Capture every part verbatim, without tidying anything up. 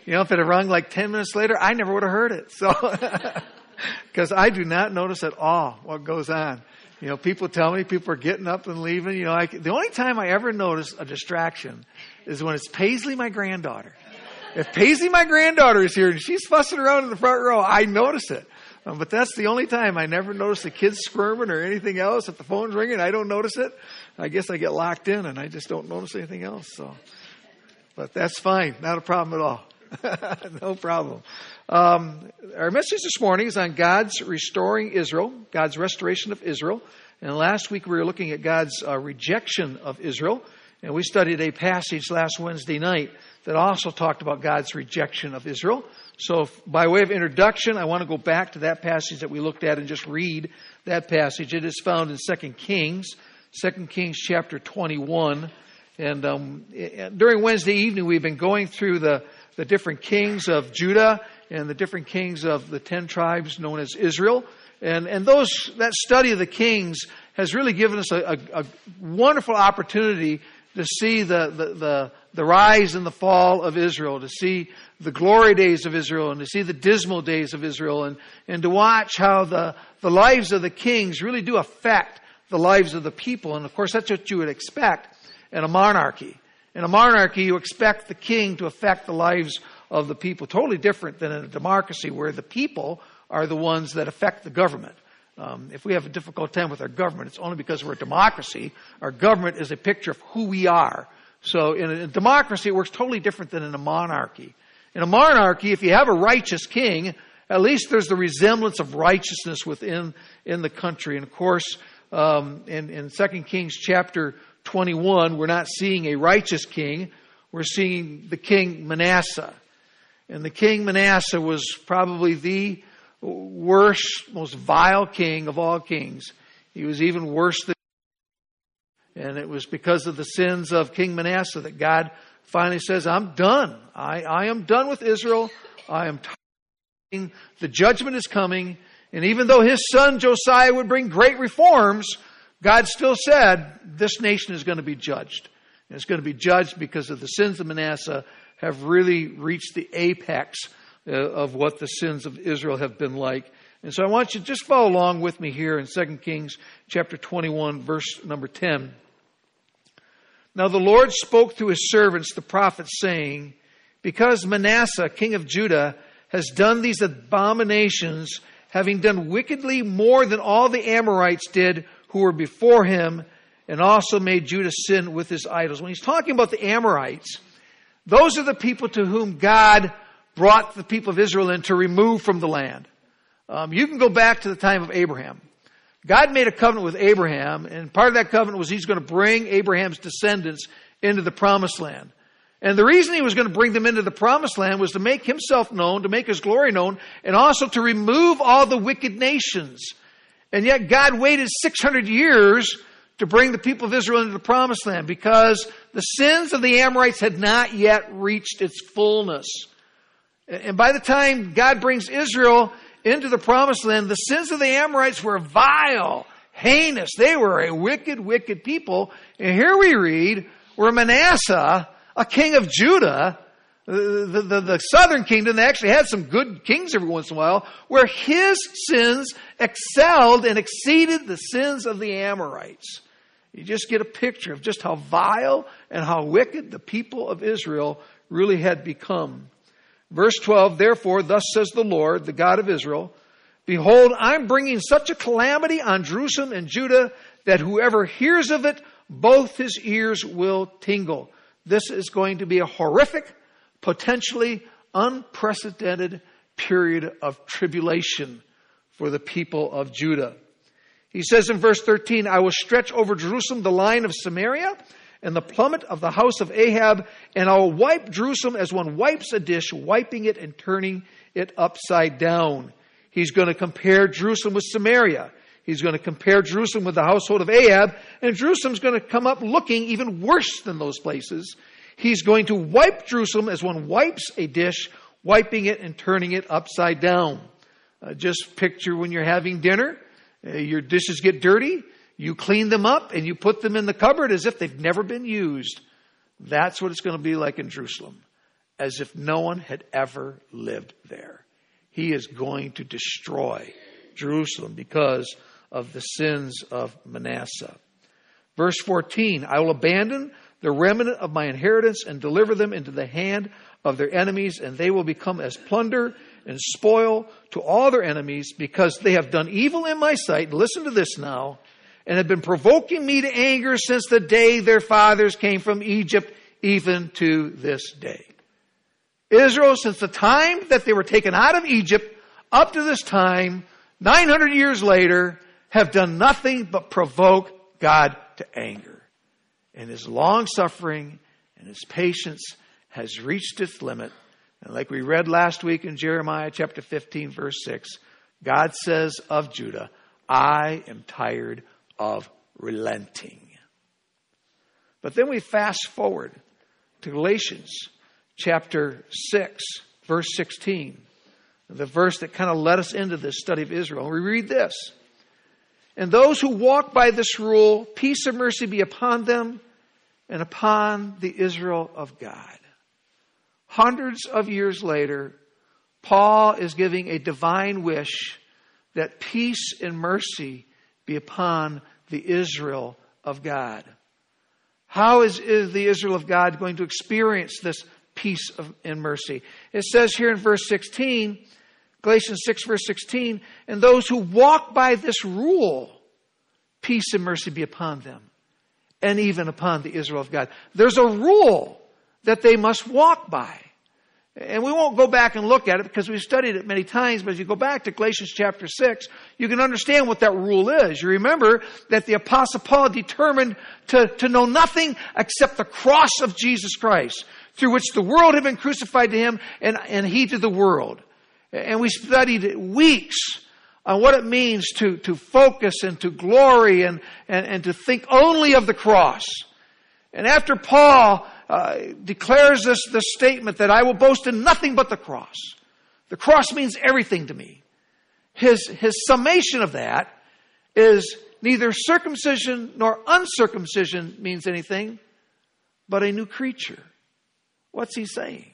You know, if it had rung like ten minutes later, I never would have heard it. So, because I do not notice at all what goes on. You know, people tell me people are getting up and leaving. You know, I, the only time I ever notice a distraction is when it's Paisley, my granddaughter. If Paisley, my granddaughter, is here and she's fussing around in the front row, I notice it. Um, but that's the only time. I never notice the kids squirming or anything else. If the phone's ringing, I don't notice it. I guess I get locked in and I just don't notice anything else. So, but that's fine. Not a problem at all. No problem. Um, our message this morning is on God's restoring Israel, God's restoration of Israel. And last week we were looking at God's uh, rejection of Israel. And we studied a passage last Wednesday night that also talked about God's rejection of Israel. So if, by way of introduction, I want to go back to that passage that we looked at and just read that passage. It is found in Second Kings, Second Kings chapter twenty-one. And um, during Wednesday evening, we've been going through the, the different kings of Judah and the different kings of the ten tribes known as Israel. And, and those that study of the kings has really given us a, a, a wonderful opportunity to see the, the, the, the rise and the fall of Israel, to see the glory days of Israel, and to see the dismal days of Israel, and, and to watch how the, the lives of the kings really do affect the lives of the people. And of course, that's what you would expect in a monarchy. In a monarchy, you expect the king to affect the lives of the people. Totally different than in a democracy where the people are the ones that affect the government. Um, if we have a difficult time with our government, it's only because we're a democracy. Our government is a picture of who we are. So in a, in a democracy, it works totally different than in a monarchy. In a monarchy, if you have a righteous king, at least there's the resemblance of righteousness within in the country. And of course, um, in, in Second Kings chapter twenty-one, we're not seeing a righteous king. We're seeing the king Manasseh. And the king Manasseh was probably the worst, most vile king of all kings. He was even worse than... And it was because of the sins of King Manasseh that God finally says, I'm done. I, I am done with Israel. I am tired. The judgment is coming. And even though his son Josiah would bring great reforms, God still said, this nation is going to be judged. And it's going to be judged because of the sins of Manasseh have really reached the apex uh, of what the sins of Israel have been like. And so I want you to just follow along with me here in Second Kings chapter twenty-one, verse number ten. Now the Lord spoke to his servants, the prophets, saying, because Manasseh, king of Judah, has done these abominations, having done wickedly more than all the Amorites did who were before him, and also made Judah sin with his idols. When he's talking about the Amorites, those are the people to whom God brought the people of Israel in to remove from the land. Um, you can go back to the time of Abraham. God made a covenant with Abraham, and part of that covenant was he's going to bring Abraham's descendants into the promised land. And the reason he was going to bring them into the promised land was to make himself known, to make his glory known, and also to remove all the wicked nations. And yet God waited six hundred years to bring the people of Israel into the promised land because the sins of the Amorites had not yet reached its fullness. And by the time God brings Israel into the promised land, the sins of the Amorites were vile, heinous. They were a wicked, wicked people. And here we read where Manasseh, a king of Judah, the, the, the southern kingdom, they actually had some good kings every once in a while, where his sins excelled and exceeded the sins of the Amorites. You just get a picture of just how vile and how wicked the people of Israel really had become. Verse twelve, therefore, thus says the Lord, the God of Israel, behold, I'm bringing such a calamity on Jerusalem and Judah that whoever hears of it, both his ears will tingle. This is going to be a horrific, potentially unprecedented period of tribulation for the people of Judah. He says in verse thirteen, I will stretch over Jerusalem the line of Samaria and the plummet of the house of Ahab, and I will wipe Jerusalem as one wipes a dish, wiping it and turning it upside down. He's going to compare Jerusalem with Samaria. He's going to compare Jerusalem with the household of Ahab, and Jerusalem's going to come up looking even worse than those places. He's going to wipe Jerusalem as one wipes a dish, wiping it and turning it upside down. Uh, just picture when you're having dinner, uh, your dishes get dirty, you clean them up and you put them in the cupboard as if they've never been used. That's what it's going to be like in Jerusalem. as if no one had ever lived there. He is going to destroy Jerusalem because of the sins of Manasseh. Verse fourteen, I will abandon the remnant of my inheritance and deliver them into the hand of their enemies, and they will become as plunder and spoil to all their enemies, because they have done evil in my sight. Listen to this now. And have been provoking me to anger since the day their fathers came from Egypt, even to this day. Israel, since the time that they were taken out of Egypt up to this time, nine hundred years later, have done nothing but provoke God to anger. And his long suffering and his patience has reached its limit. And like we read last week in Jeremiah chapter fifteen, verse six, God says of Judah, I am tired of relenting. But then we fast forward to Galatians chapter six, verse sixteen, the verse that kind of led us into this study of Israel. We read this. And those who walk by this rule, peace and mercy be upon them and upon the Israel of God. Hundreds of years later, Paul is giving a divine wish that peace and mercy be upon the Israel of God. How is, is the Israel of God going to experience this peace of, and mercy? It says here in verse sixteen, Galatians six, verse sixteen, and those who walk by this rule, peace and mercy be upon them, and even upon the Israel of God. There's a rule that they must walk by. And we won't go back and look at it because we've studied it many times, but as you go back to Galatians chapter six, you can understand what that rule is. You remember that the Apostle Paul determined to, to know nothing except the cross of Jesus Christ, through which the world had been crucified to him and, and he to the world. And we studied weeks on what it means to, to focus and to glory and, and, and to think only of the cross. And after Paul uh, declares this, this statement that I will boast in nothing but the cross. The cross means everything to me. His, his summation of that is neither circumcision nor uncircumcision means anything, but a new creature. What's he saying?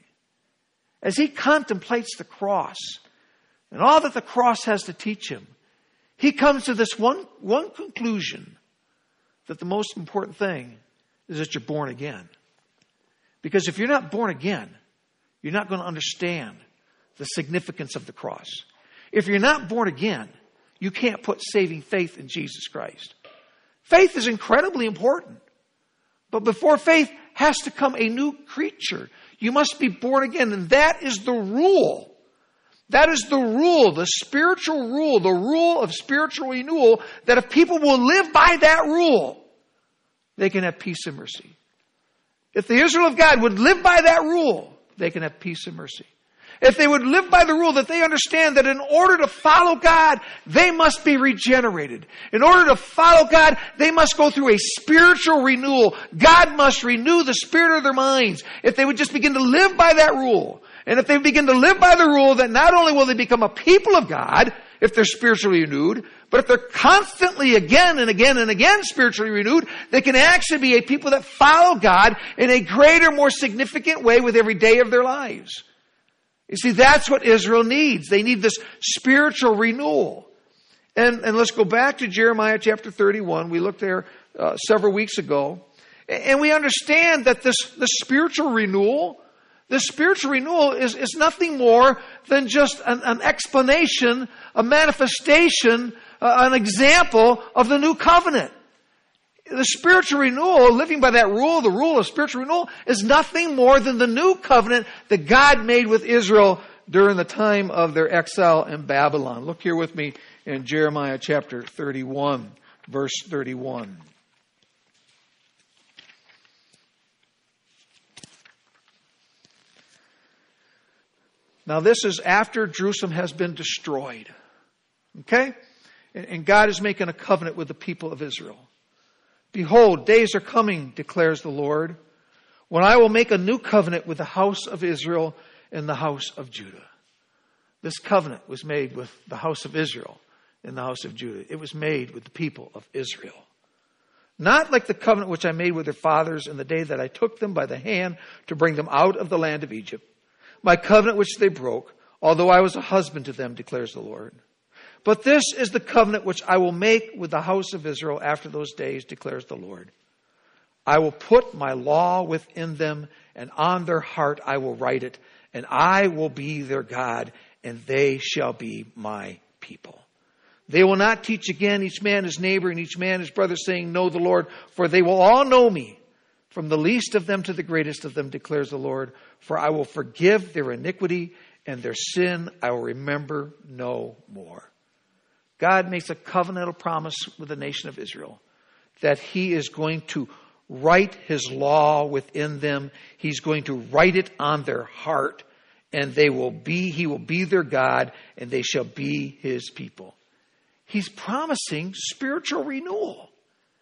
As he contemplates the cross and all that the cross has to teach him, he comes to this one, one conclusion, that the most important thing is that you're born again. Because if you're not born again, you're not going to understand the significance of the cross. If you're not born again, you can't put saving faith in Jesus Christ. Faith is incredibly important. But before faith has to come a new creature. You must be born again. And that is the rule. That is the rule, the spiritual rule, the rule of spiritual renewal, that if people will live by that rule, they can have peace and mercy. If the Israel of God would live by that rule, they can have peace and mercy. If they would live by the rule that they understand that in order to follow God, they must be regenerated. In order to follow God, they must go through a spiritual renewal. God must renew the spirit of their minds. If they would just begin to live by that rule, and if they begin to live by the rule, that not only will they become a people of God, if they're spiritually renewed, but if they're constantly again and again and again spiritually renewed, they can actually be a people that follow God in a greater, more significant way with every day of their lives. You see, that's what Israel needs. They need this spiritual renewal. And, and let's go back to Jeremiah chapter thirty-one. We looked there uh, several weeks ago. And we understand that this, this spiritual renewal, this spiritual renewal is, is nothing more than just an, an explanation, a manifestation, uh, an example of the new covenant. The spiritual renewal, living by that rule, the rule of spiritual renewal, is nothing more than the new covenant that God made with Israel during the time of their exile in Babylon. Look here with me in Jeremiah chapter thirty-one, verse thirty-one. Now this is after Jerusalem has been destroyed. Okay? And God is making a covenant with the people of Israel. Behold, days are coming, declares the Lord, when I will make a new covenant with the house of Israel and the house of Judah. This covenant was made with the house of Israel and the house of Judah. It was made with the people of Israel. Not like the covenant which I made with their fathers in the day that I took them by the hand to bring them out of the land of Egypt, my covenant which they broke, although I was a husband to them, declares the Lord. But this is the covenant which I will make with the house of Israel after those days, declares the Lord. I will put my law within them, and on their heart I will write it, and I will be their God, and they shall be my people. They will not teach again each man his neighbor and each man his brother, saying, know the Lord, for they will all know me, from the least of them to the greatest of them, declares the Lord. For I will forgive their iniquity, and their sin I will remember no more. God makes a covenantal promise with the nation of Israel that he is going to write his law within them. He's going to write it on their heart, and they will be, he will be their God, and they shall be his people. He's promising spiritual renewal.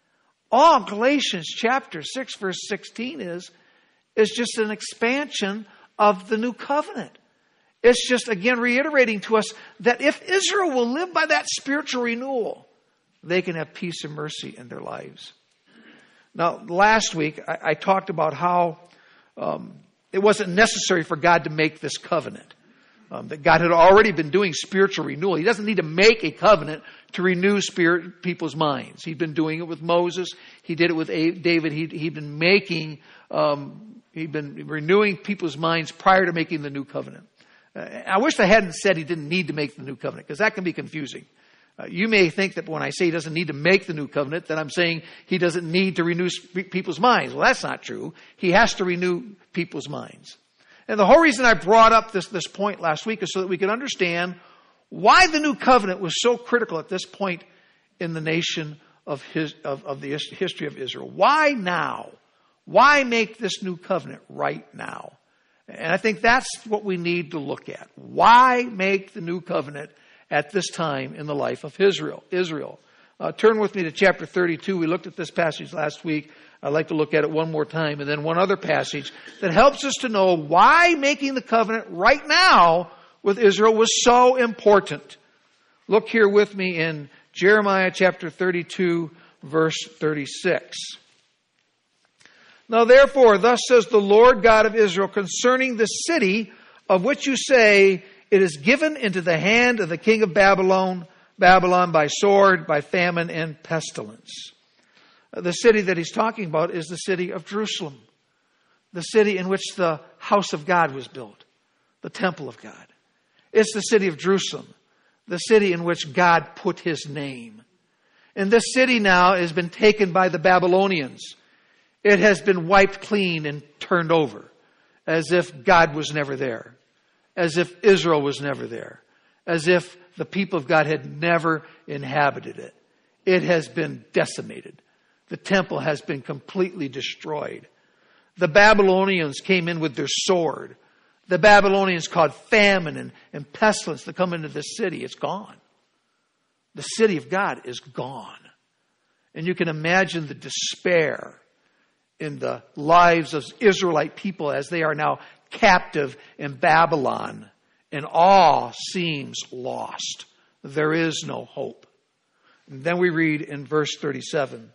All Galatians chapter six, verse sixteen is, is just an expansion of the new covenant. It's just, again, reiterating to us that if Israel will live by that spiritual renewal, they can have peace and mercy in their lives. Now, last week, I, I talked about how um, it wasn't necessary for God to make this covenant. Um, that God had already been doing spiritual renewal. He doesn't need to make a covenant to renew spirit people's minds. He'd been doing it with Moses. He did it with David. He'd, he'd been making, um, he'd been renewing people's minds prior to making the new covenant. Uh, I wish I hadn't said he didn't need to make the new covenant, because that can be confusing. Uh, you may think that when I say he doesn't need to make the new covenant, that I'm saying he doesn't need to renew sp- people's minds. Well, that's not true. He has to renew people's minds. And the whole reason I brought up this, this point last week is so that we can understand why the new covenant was so critical at this point in the nation of, his, of, of the history of Israel. Why now? Why make this new covenant right now? And I think that's what we need to look at. Why make the new covenant at this time in the life of Israel? Israel. Uh, turn with me to chapter thirty-two. We looked at this passage last week. I'd like to look at it one more time, and then one other passage that helps us to know why making the covenant right now with Israel was so important. Look here with me in Jeremiah chapter thirty-two, verse thirty-six. Now therefore, thus says the Lord God of Israel concerning the city of which you say, it is given into the hand of the king of Babylon, Babylon by sword, by famine, and pestilence. The city that he's talking about is the city of Jerusalem, the city in which the house of God was built, the temple of God. It's the city of Jerusalem, the city in which God put his name. And this city now has been taken by the Babylonians. It has been wiped clean and turned over, as if God was never there, as if Israel was never there, as if the people of God had never inhabited it. It has been decimated. The temple has been completely destroyed. The Babylonians came in with their sword. The Babylonians caused famine and, and pestilence to come into this city. It's gone. The city of God is gone. And you can imagine the despair in the lives of Israelite people as they are now captive in Babylon. And all seems lost. There is no hope. And then we read in verse thirty-seven,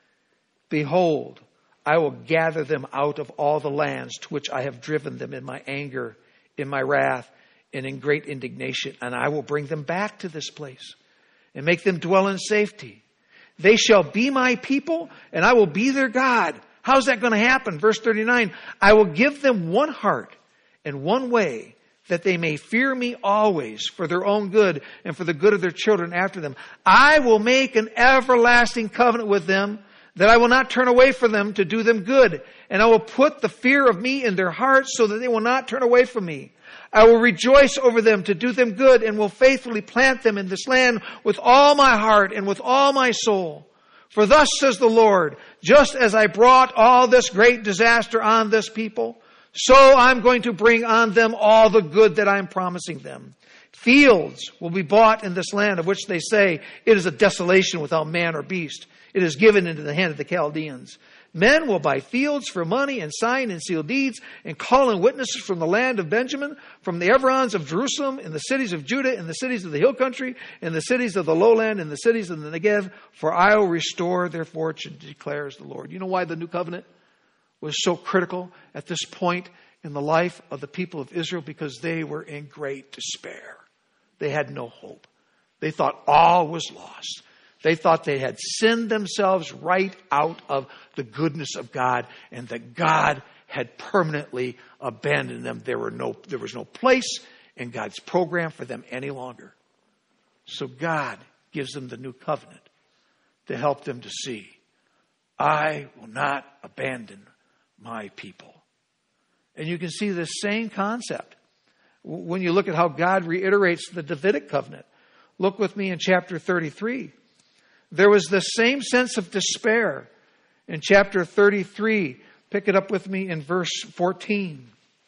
behold, I will gather them out of all the lands to which I have driven them in my anger, in my wrath, and in great indignation, and I will bring them back to this place and make them dwell in safety. They shall be my people, and I will be their God. How's that going to happen? Verse thirty-nine, I will give them one heart and one way, that they may fear me always for their own good and for the good of their children after them. I will make an everlasting covenant with them, that I will not turn away from them to do them good. And I will put the fear of me in their hearts so that they will not turn away from me. I will rejoice over them to do them good and will faithfully plant them in this land with all my heart and with all my soul. For thus says the Lord, just as I brought all this great disaster on this people, so I'm going to bring on them all the good that I'm promising them. Fields will be bought in this land of which they say, it is a desolation without man or beast. It is given into the hand of the Chaldeans. Men will buy fields for money and sign and seal deeds and call in witnesses from the land of Benjamin, from the Evrons of Jerusalem, in the cities of Judah, in the cities of the hill country, in the cities of the lowland, in the cities of the Negev. For I will restore their fortune, declares the Lord. You know why the new covenant was so critical at this point in the life of the people of Israel because they were in great despair. They had no hope. They thought all was lost. They thought they had sinned themselves right out of the goodness of God, and that God had permanently abandoned them. There were no, there was no place in God's program for them any longer. So God gives them the new covenant to help them to see, I will not abandon my people. And you can see this same concept when you look at how God reiterates the Davidic covenant. Look with me in chapter thirty-three. There was the same sense of despair in chapter thirty-three. Pick it up with me in verse fourteen.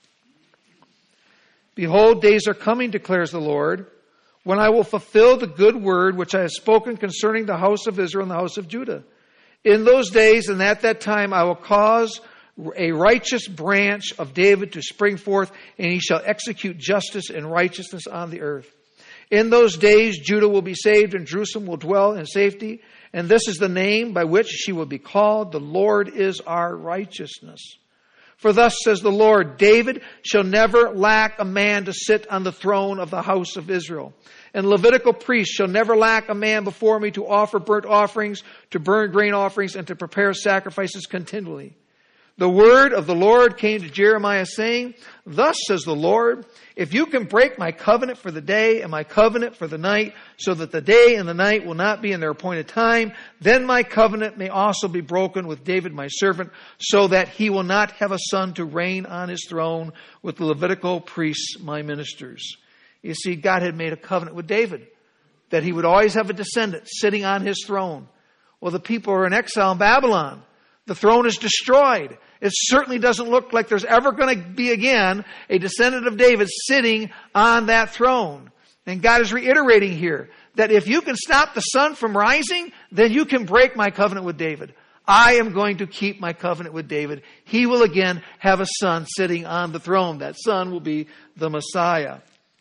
Behold, days are coming, declares the Lord, when I will fulfill the good word which I have spoken concerning the house of Israel and the house of Judah. In those days and at that time I will cause a righteous branch of David to spring forth, and he shall execute justice and righteousness on the earth. In those days, Judah will be saved and Jerusalem will dwell in safety. And this is the name by which she will be called. The Lord is our righteousness. For thus says the Lord, David shall never lack a man to sit on the throne of the house of Israel. And Levitical priests shall never lack a man before me to offer burnt offerings, to burn grain offerings, and to prepare sacrifices continually. The word of the Lord came to Jeremiah saying, Thus says the Lord, if you can break my covenant for the day and my covenant for the night, so that the day and the night will not be in their appointed time, then my covenant may also be broken with David my servant, so that he will not have a son to reign on his throne with the Levitical priests my ministers. You see, God had made a covenant with David, that he would always have a descendant sitting on his throne. Well, the people are in exile in Babylon. The throne is destroyed. It certainly doesn't look like there's ever going to be again a descendant of David sitting on that throne. And God is reiterating here that if you can stop the sun from rising, then you can break my covenant with David. I am going to keep my covenant with David. He will again have a son sitting on the throne. That son will be the Messiah.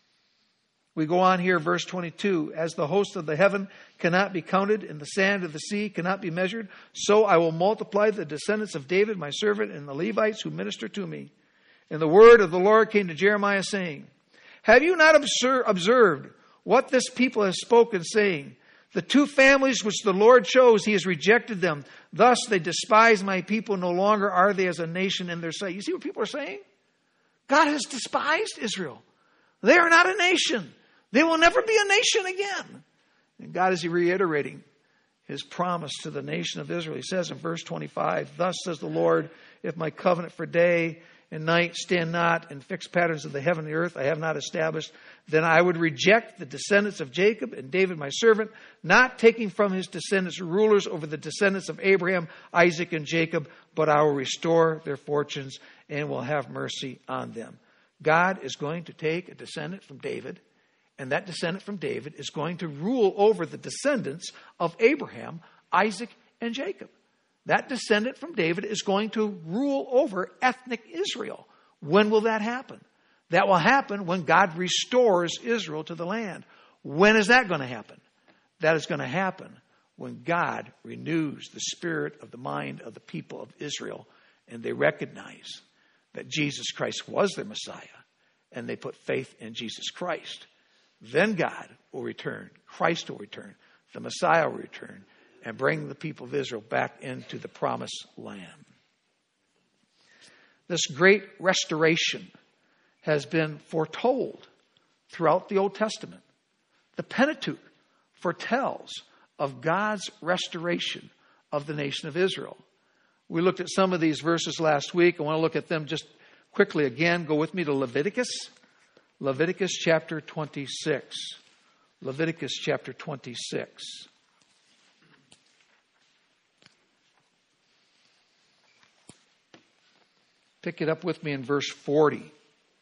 We go on here, verse twenty-two. As the host of the heaven cannot be counted, and the sand of the sea cannot be measured, so I will multiply the descendants of David, my servant, and the Levites who minister to me. And the word of the Lord came to Jeremiah, saying, Have you not observed what this people has spoken, saying, The two families which the Lord chose, he has rejected them. Thus they despise my people. No longer are they as a nation in their sight. You see what people are saying? God has despised Israel. They are not a nation. They will never be a nation again. And God is reiterating his promise to the nation of Israel. He says in verse twenty-five, Thus says the Lord, if my covenant for day and night stand not in fixed patterns of the heaven and the earth I have not established, then I would reject the descendants of Jacob and David my servant, not taking from his descendants rulers over the descendants of Abraham, Isaac, and Jacob, but I will restore their fortunes and will have mercy on them. God is going to take a descendant from David, and that descendant from David is going to rule over the descendants of Abraham, Isaac, and Jacob. That descendant from David is going to rule over ethnic Israel. When will that happen? That will happen when God restores Israel to the land. When is that going to happen? That is going to happen when God renews the spirit of the mind of the people of Israel, and they recognize that Jesus Christ was their Messiah, and they put faith in Jesus Christ. Then God will return. Christ will return. The Messiah will return and bring the people of Israel back into the promised land. This great restoration has been foretold throughout the Old Testament. The Pentateuch foretells of God's restoration of the nation of Israel. We looked at some of these verses last week. I want to look at them just quickly again. Go with me to Leviticus. Leviticus chapter twenty-six. Leviticus chapter twenty-six. Pick it up with me in verse forty.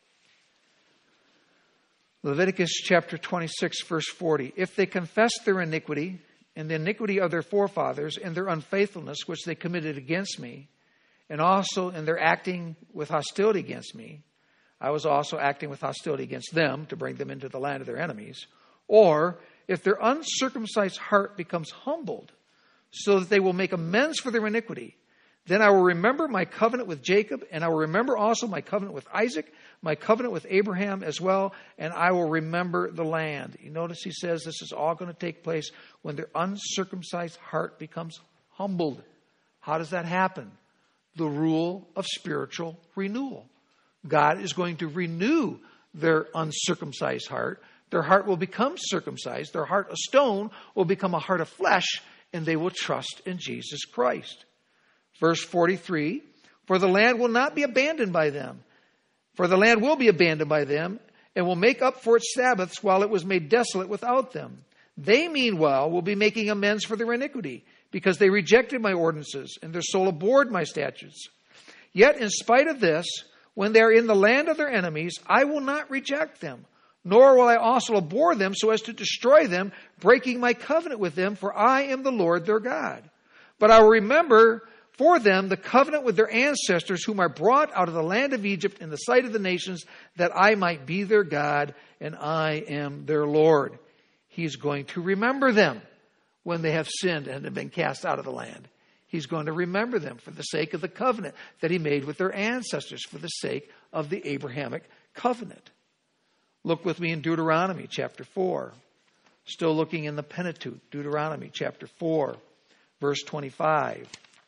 Leviticus chapter twenty-six, verse forty. If they confess their iniquity and the iniquity of their forefathers and their unfaithfulness which they committed against me, and also in their acting with hostility against me, I was also acting with hostility against them to bring them into the land of their enemies. Or if their uncircumcised heart becomes humbled so that they will make amends for their iniquity, Then I will remember my covenant with Jacob, and I will remember also my covenant with Isaac, my covenant with Abraham as well, and I will remember the land. You notice he says this is all going to take place when their uncircumcised heart becomes humbled. How does that happen? The rule of spiritual renewal. God is going to renew their uncircumcised heart. Their heart will become circumcised. Their heart of stone will become a heart of flesh, and they will trust in Jesus Christ. Verse forty-three, for the land will not be abandoned by them. For the land will be abandoned by them, and will make up for its Sabbaths while it was made desolate without them. They, meanwhile, will be making amends for their iniquity, because they rejected my ordinances, and their soul abhorred my statutes. Yet, in spite of this, when they are in the land of their enemies, I will not reject them, nor will I also abhor them so as to destroy them, breaking my covenant with them, for I am the Lord their God. But I will remember for them the covenant with their ancestors, whom I brought out of the land of Egypt in the sight of the nations, that I might be their God, and I am their Lord. He's going to remember them when they have sinned and have been cast out of the land. He's going to remember them for the sake of the covenant that he made with their ancestors, for the sake of the Abrahamic covenant. Look with me in Deuteronomy chapter four. Still looking in the Pentateuch, Deuteronomy chapter four, verse twenty-five.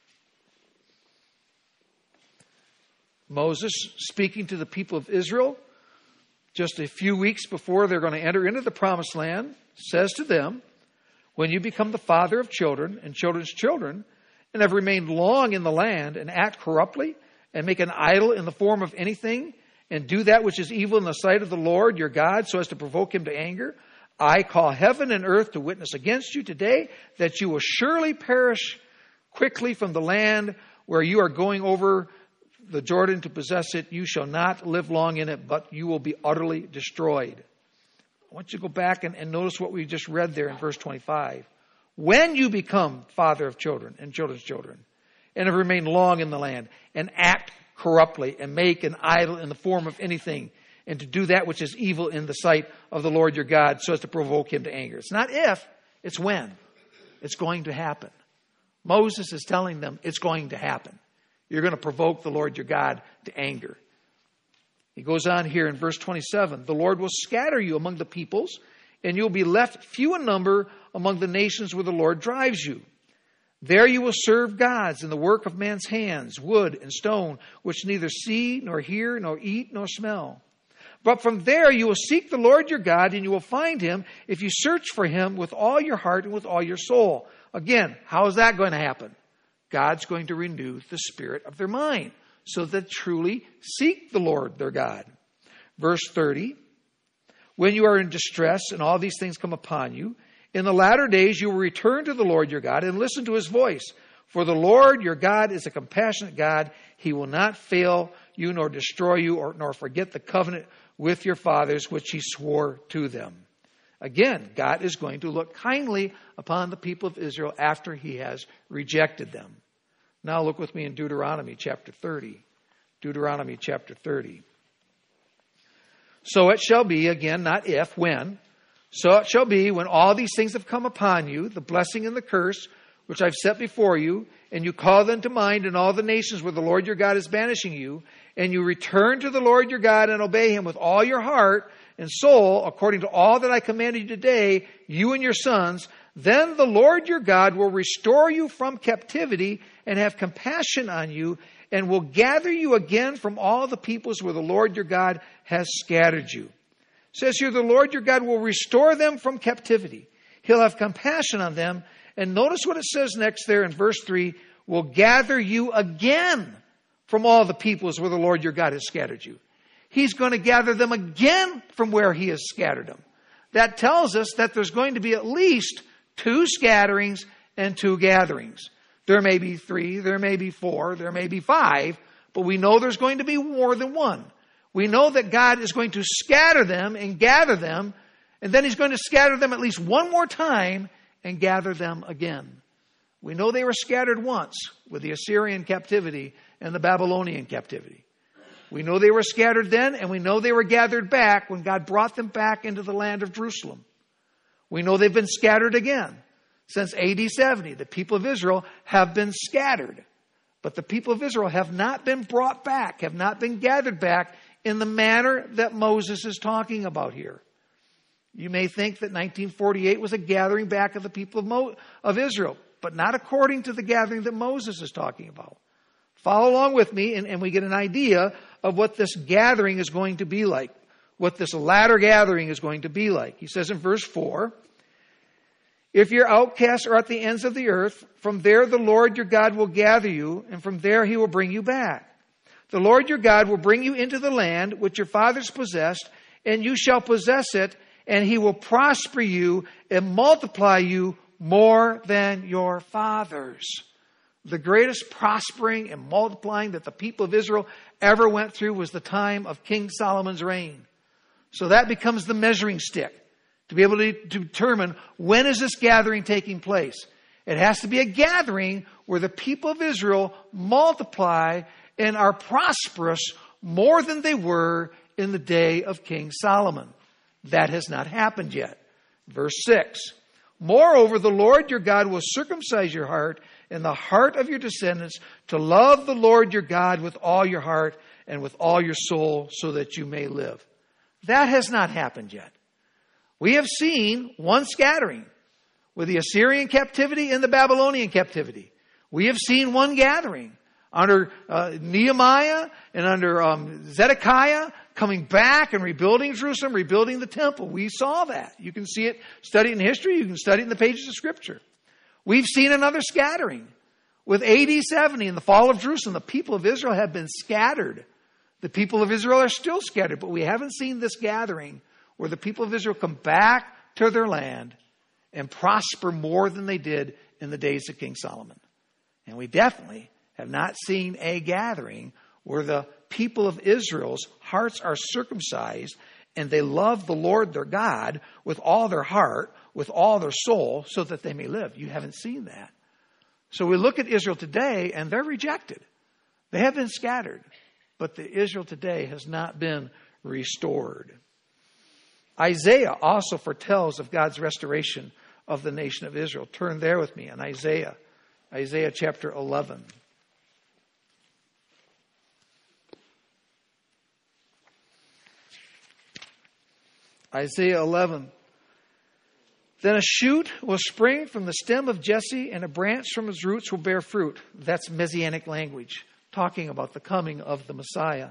Moses, speaking to the people of Israel, just a few weeks before they're going to enter into the promised land, says to them, when you become the father of children and children's children, and have remained long in the land, and act corruptly, and make an idol in the form of anything, and do that which is evil in the sight of the Lord your God, so as to provoke him to anger, I call heaven and earth to witness against you today, that you will surely perish quickly from the land where you are going over the Jordan to possess it. You shall not live long in it, but you will be utterly destroyed. I want you to go back and, and notice what we just read there in verse twenty-five. When you become father of children and children's children, and have remained long in the land, and act corruptly, and make an idol in the form of anything, and to do that which is evil in the sight of the Lord your God, so as to provoke him to anger. It's not if, it's when. It's going to happen. Moses is telling them it's going to happen. You're going to provoke the Lord your God to anger. He goes on here in verse twenty-seven. The Lord will scatter you among the peoples, and you'll be left few in number among the nations where the Lord drives you. There you will serve gods in the work of man's hands, wood and stone, which neither see, nor hear, nor eat, nor smell. But from there you will seek the Lord your God, and you will find him if you search for him with all your heart and with all your soul. Again, how is that going to happen? God's going to renew the spirit of their mind, so that truly seek the Lord their God. Verse thirty, when you are in distress and all these things come upon you, in the latter days you will return to the Lord your God and listen to his voice. For the Lord your God is a compassionate God. He will not fail you nor destroy you or nor forget the covenant with your fathers which he swore to them. Again, God is going to look kindly upon the people of Israel after he has rejected them. Now look with me in Deuteronomy chapter thirty. Deuteronomy chapter thirty. So it shall be, again, not if, when. So it shall be when all these things have come upon you, the blessing and the curse, which I've set before you, and you call them to mind in all the nations where the Lord your God is banishing you, and you return to the Lord your God and obey him with all your heart and soul, according to all that I commanded you today, you and your sons, then the Lord your God will restore you from captivity and have compassion on you, and will gather you again from all the peoples where the Lord your God has scattered you. It says here, the Lord your God will restore them from captivity. He'll have compassion on them. And notice what it says next there in verse three, will gather you again from all the peoples where the Lord your God has scattered you. He's going to gather them again from where he has scattered them. That tells us that there's going to be at least two scatterings and two gatherings. There may be three, there may be four, there may be five, but we know there's going to be more than one. We know that God is going to scatter them and gather them, and then he's going to scatter them at least one more time and gather them again. We know they were scattered once with the Assyrian captivity and the Babylonian captivity. We know they were scattered then, and we know they were gathered back when God brought them back into the land of Jerusalem. We know they've been scattered again. Since A D seventy, the people of Israel have been scattered. But the people of Israel have not been brought back, have not been gathered back in the manner that Moses is talking about here. You may think that nineteen forty-eight was a gathering back of the people of, Mo- of Israel, but not according to the gathering that Moses is talking about. Follow along with me, and, and we get an idea of what this gathering is going to be like, what this latter gathering is going to be like. He says in verse four, if your outcasts are at the ends of the earth, from there the Lord your God will gather you, and from there he will bring you back. The Lord your God will bring you into the land which your fathers possessed, and you shall possess it, and he will prosper you and multiply you more than your fathers. The greatest prospering and multiplying that the people of Israel ever went through was the time of King Solomon's reign. So that becomes the measuring stick to be able to determine when is this gathering taking place. It has to be a gathering where the people of Israel multiply and are prosperous more than they were in the day of King Solomon. That has not happened yet. Verse six. Moreover, the Lord your God will circumcise your heart and the heart of your descendants to love the Lord your God with all your heart and with all your soul so that you may live. That has not happened yet. We have seen one scattering with the Assyrian captivity and the Babylonian captivity. We have seen one gathering under uh, Nehemiah and under um, Zedekiah coming back and rebuilding Jerusalem, rebuilding the temple. We saw that. You can see it, study it in history. You can study it in the pages of Scripture. We've seen another scattering with A D seventy and the fall of Jerusalem. The people of Israel have been scattered. The people of Israel are still scattered, but we haven't seen this gathering where the people of Israel come back to their land and prosper more than they did in the days of King Solomon. And we definitely have not seen a gathering where the people of Israel's hearts are circumcised and they love the Lord their God with all their heart, with all their soul, so that they may live. You haven't seen that. So we look at Israel today and they're rejected. They have been scattered, but the Israel today has not been restored. Isaiah also foretells of God's restoration of the nation of Israel. Turn there with me in Isaiah, Isaiah chapter eleven. Isaiah eleven. Then a shoot will spring from the stem of Jesse, and a branch from his roots will bear fruit. That's Messianic language, talking about the coming of the Messiah.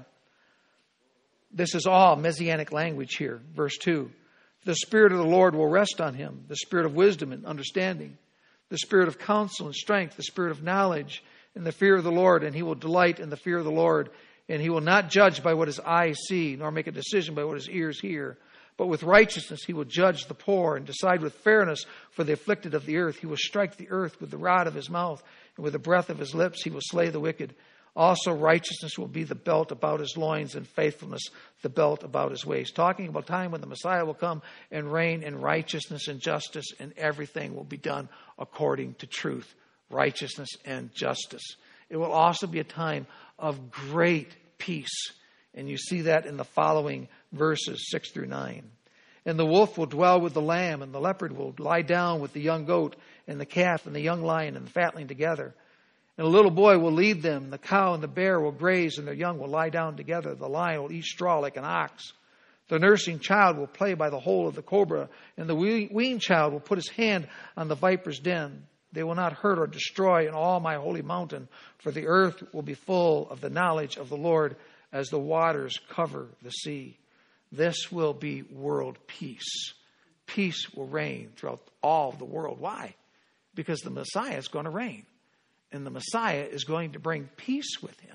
This is all Messianic language here. Verse two. The Spirit of the Lord will rest on him, the Spirit of wisdom and understanding, the Spirit of counsel and strength, the Spirit of knowledge and the fear of the Lord, and he will delight in the fear of the Lord. And he will not judge by what his eyes see, nor make a decision by what his ears hear. But with righteousness he will judge the poor and decide with fairness for the afflicted of the earth. He will strike the earth with the rod of his mouth, and with the breath of his lips he will slay the wicked. Also righteousness will be the belt about his loins, and faithfulness the belt about his waist. Talking about time when the Messiah will come and reign in righteousness and justice, and everything will be done according to truth, righteousness and justice. It will also be a time of great peace. And you see that in the following verses, six through nine. And the wolf will dwell with the lamb, and the leopard will lie down with the young goat, and the calf and the young lion and the fatling together. And a little boy will lead them. The cow and the bear will graze, and their young will lie down together. The lion will eat straw like an ox. The nursing child will play by the hole of the cobra, and the weaned child will put his hand on the viper's den. They will not hurt or destroy in all my holy mountain, for the earth will be full of the knowledge of the Lord as the waters cover the sea. This will be world peace. Peace will reign throughout all the world. Why? Because the Messiah is going to reign. And the Messiah is going to bring peace with him.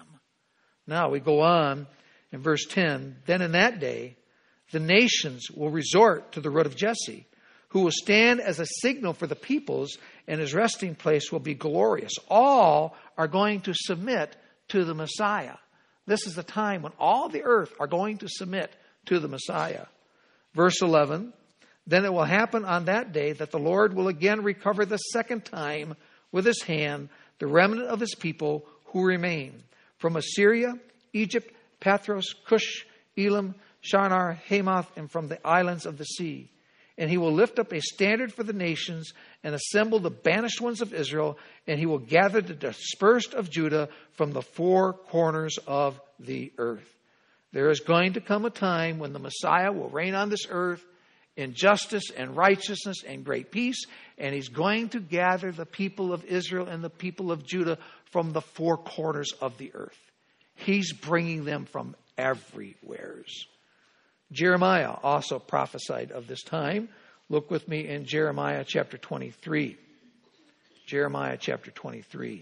Now we go on in verse ten. Then in that day, the nations will resort to the root of Jesse, who will stand as a signal for the peoples, and his resting place will be glorious. All are going to submit to the Messiah. This is the time when all the earth are going to submit to the Messiah. Verse eleven. Then it will happen on that day that the Lord will again recover the second time with his hand the remnant of his people who remain from Assyria, Egypt, Pathros, Cush, Elam, Shinar, Hamath, and from the islands of the sea. And he will lift up a standard for the nations and assemble the banished ones of Israel. And he will gather the dispersed of Judah from the four corners of the earth. There is going to come a time when the Messiah will reign on this earth in justice and righteousness and great peace. And he's going to gather the people of Israel and the people of Judah from the four corners of the earth. He's bringing them from everywhere. Jeremiah also prophesied of this time. Look with me in Jeremiah chapter twenty-three. Jeremiah chapter twenty-three.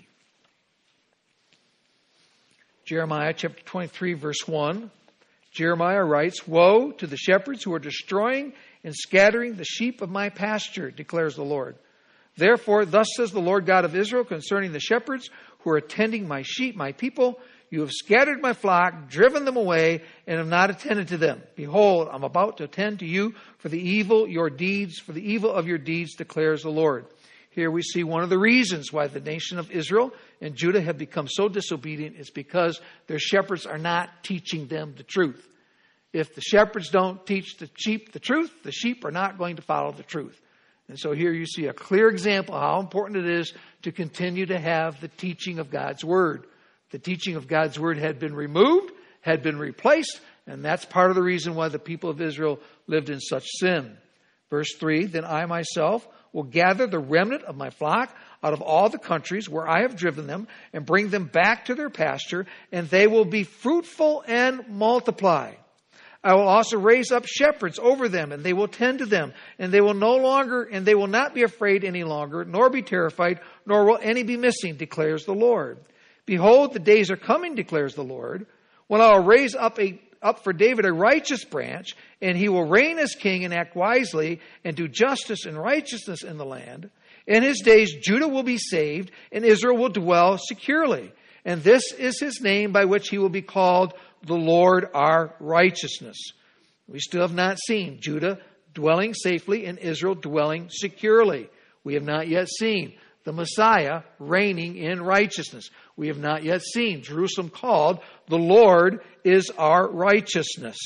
Jeremiah chapter twenty-three, verse one. Jeremiah writes, "Woe to the shepherds who are destroying and scattering the sheep of my pasture, declares the Lord. Therefore, thus says the Lord God of Israel concerning the shepherds who are tending my sheep, my people. You have scattered my flock, driven them away, and have not attended to them. Behold, I'm about to attend to you for the evil your deeds, for the evil of your deeds, declares the Lord." Here we see one of the reasons why the nation of Israel and Judah have become so disobedient is because their shepherds are not teaching them the truth. If the shepherds don't teach the sheep the truth, the sheep are not going to follow the truth. And so here you see a clear example of how important it is to continue to have the teaching of God's Word. The teaching of God's Word had been removed, had been replaced, and that's part of the reason why the people of Israel lived in such sin. Verse three, "Then I myself will gather the remnant of my flock out of all the countries where I have driven them and bring them back to their pasture, and they will be fruitful and multiply. I will also raise up shepherds over them, and they will tend to them, and they will no longer, and they will not be afraid any longer, nor be terrified, nor will any be missing, declares the Lord. Behold, the days are coming, declares the Lord, when I will raise up a up for David a righteous branch, and he will reign as king and act wisely and do justice and righteousness in the land. In his days, Judah will be saved, and Israel will dwell securely. And this is his name by which he will be called the Lord our righteousness." We still have not seen Judah dwelling safely and Israel dwelling securely. We have not yet seen the Messiah reigning in righteousness. We have not yet seen Jerusalem called the Lord is our righteousness.